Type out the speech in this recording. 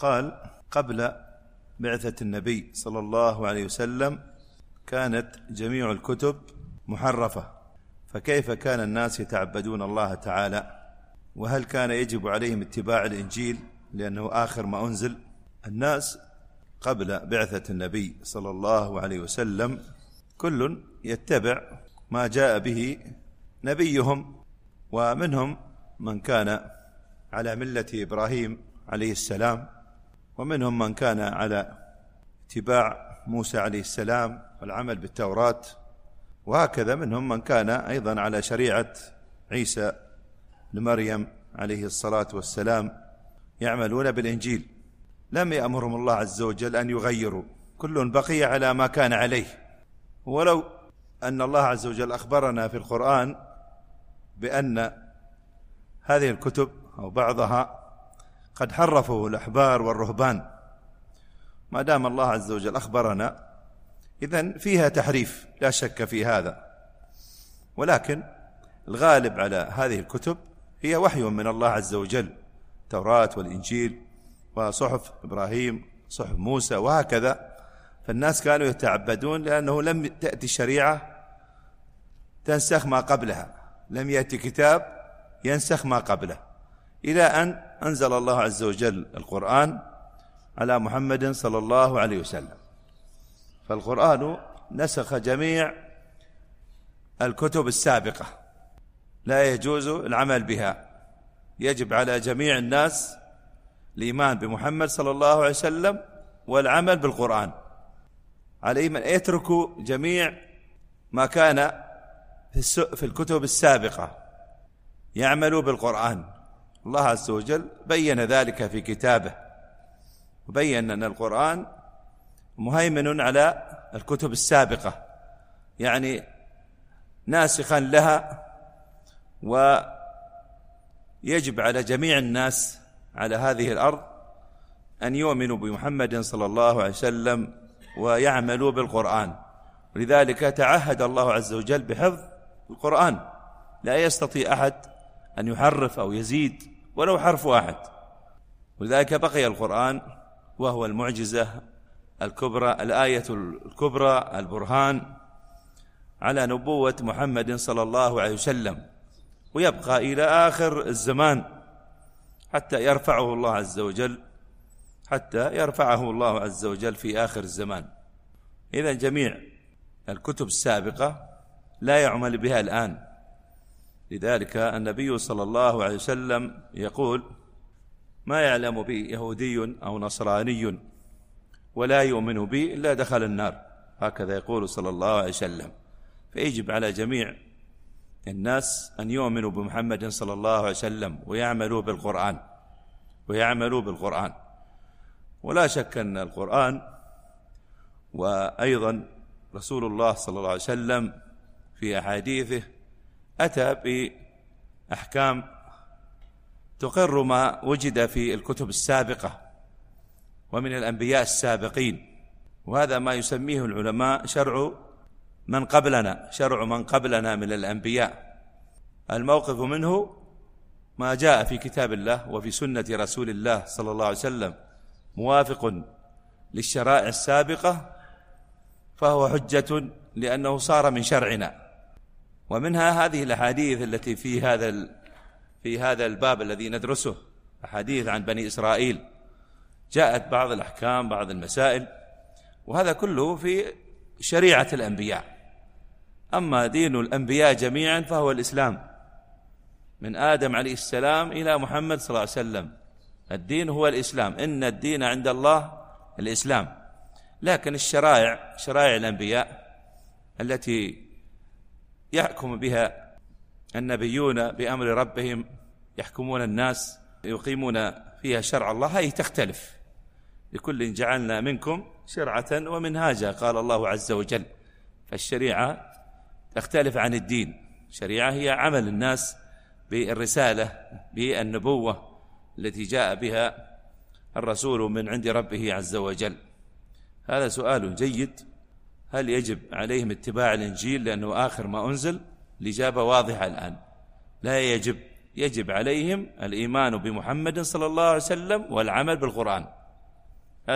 قال: قبل بعثة النبي صلى الله عليه وسلم كانت جميع الكتب محرفة، فكيف كان الناس يتعبدون الله تعالى؟ وهل كان يجب عليهم اتباع الإنجيل لأنه آخر ما أنزل؟ الناس قبل بعثة النبي صلى الله عليه وسلم كل يتبع ما جاء به نبيهم، ومنهم من كان على ملة إبراهيم عليه السلام، ومنهم من كان على اتباع موسى عليه السلام والعمل بالتوراة، وهكذا منهم من كان أيضا على شريعة عيسى لمريم عليه الصلاة والسلام يعملون بالإنجيل. لم يأمرهم الله عز وجل أن يغيروا، كل بقي على ما كان عليه. ولو أن الله عز وجل أخبرنا في القرآن بأن هذه الكتب أو بعضها قد حرفه الأحبار والرهبان، ما دام الله عز وجل أخبرنا إذن فيها تحريف لا شك في هذا، ولكن الغالب على هذه الكتب هي وحي من الله عز وجل، التوراة والإنجيل وصحف إبراهيم صحف موسى وهكذا. فالناس كانوا يتعبدون لأنه لم تأتي الشريعة تنسخ ما قبلها، لم يأتي كتاب ينسخ ما قبله، إلى أن أنزل الله عز وجل القرآن على محمد صلى الله عليه وسلم. فالقرآن نسخ جميع الكتب السابقة، لا يجوز العمل بها، يجب على جميع الناس الإيمان بمحمد صلى الله عليه وسلم والعمل بالقرآن. عليهم أن يتركوا جميع ما كان في الكتب السابقة، يعملوا بالقرآن. الله عز وجل بين ذلك في كتابه، وبين أن القرآن مهيمن على الكتب السابقة، يعني ناسخا لها، ويجب على جميع الناس على هذه الأرض أن يؤمنوا بمحمد صلى الله عليه وسلم ويعملوا بالقرآن. ولذلك تعهد الله عز وجل بحفظ القرآن، لا يستطيع أحد أن يحرف أو يزيد ولو حرف واحد. ولذلك بقي القرآن وهو المعجزة الكبرى، الآية الكبرى، البرهان على نبوة محمد صلى الله عليه وسلم، ويبقى إلى آخر الزمان حتى يرفعه الله عز وجل في آخر الزمان. إذن جميع الكتب السابقة لا يعمل بها الآن. لذلك النبي صلى الله عليه وسلم يقول: ما يعلم بي يهودي أو نصراني ولا يؤمن بي إلا دخل النار، هكذا يقول صلى الله عليه وسلم. فيجب على جميع الناس أن يؤمنوا بمحمد صلى الله عليه وسلم ويعملوا بالقرآن. ولا شك أن القرآن وأيضا رسول الله صلى الله عليه وسلم في أحاديثه أتى بأحكام تقر ما وجد في الكتب السابقة ومن الأنبياء السابقين، وهذا ما يسميه العلماء شرع من قبلنا من الأنبياء. الموقف منه ما جاء في كتاب الله وفي سنة رسول الله صلى الله عليه وسلم موافق للشرائع السابقة، فهو حجة لأنه صار من شرعنا. ومنها هذه الأحاديث التي في هذا الباب الذي ندرسه، أحاديث عن بني إسرائيل، جاءت بعض الأحكام، بعض المسائل، وهذا كله في شريعة الأنبياء. أما دين الأنبياء جميعا فهو الإسلام، من آدم عليه السلام إلى محمد صلى الله عليه وسلم الدين هو الإسلام، إن الدين عند الله الإسلام. لكن شرائع الأنبياء التي يحكم بها النبيون بأمر ربهم، يحكمون الناس، يقيمون فيها شرع الله، هذه تختلف. لكل جعلنا منكم شرعة ومنهاجا، قال الله عز وجل. فالشريعة تختلف عن الدين. الشريعة هي عمل الناس بالرسالة، بالنبوة التي جاء بها الرسول من عند ربه عز وجل. هذا سؤال جيد: هل يجب عليهم اتباع الإنجيل لأنه آخر ما أنزل؟ الإجابة واضحة الآن: لا يجب. يجب عليهم الإيمان بمحمد صلى الله عليه وسلم والعمل بالقرآن.